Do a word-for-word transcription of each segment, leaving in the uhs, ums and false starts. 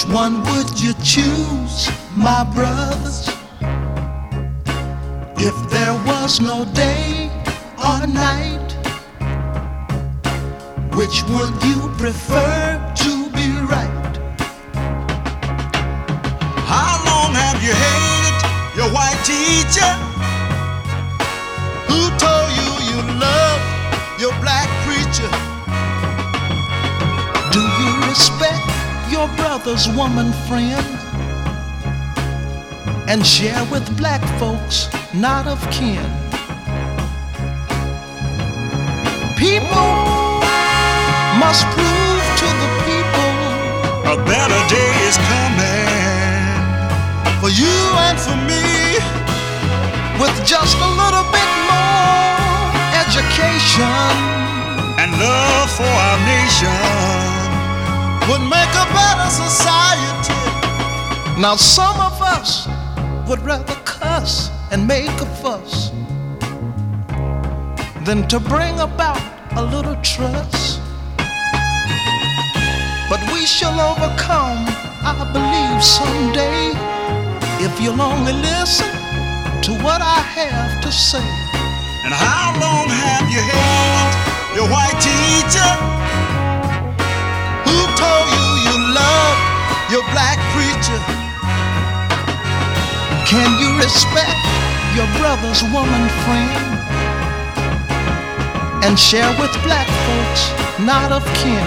Which one would you choose, my brothers? If there was no day or night, which would you prefer to be right? How long have you hated your white teacher? Who told you you loved your black preacher? Do you respect your brother's woman friend and share with black folks not of kin? People must prove to the people A better day is coming for you and for me, with just a little bit more education and love for our nation would make a better society. Now some of us would rather cuss and make a fuss than to bring about a little trust. But we shall overcome, I believe, someday, if you'll only listen to what I have to say. And how long have you hated your white teacher? Who told you you love your black preacher? Can you respect your brother's woman friend and share with black folks not of kin?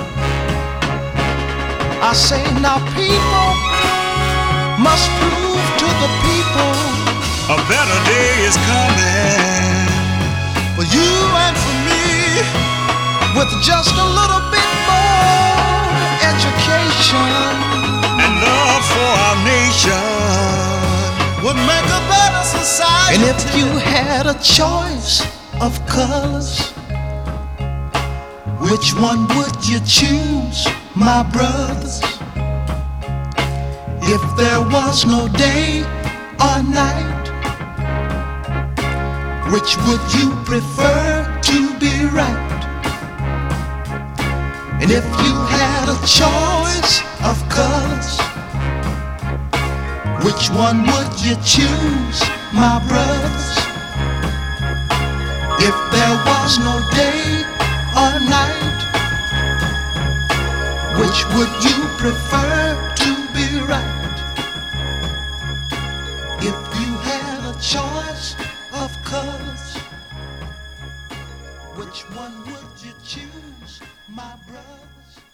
I say now people must prove to the people A better day is coming for you and for me, with just a little bit more education and love for our nation would make a better society. And if you had a choice of colors, which one would you choose, my brothers? If there was no day or night, which would you prefer to be right? And if you had a choice of colors, which one would you choose, my brothers? If there was no day or night, which would you prefer to be right? If you had a choice of colors, which one would you choose, my brothers?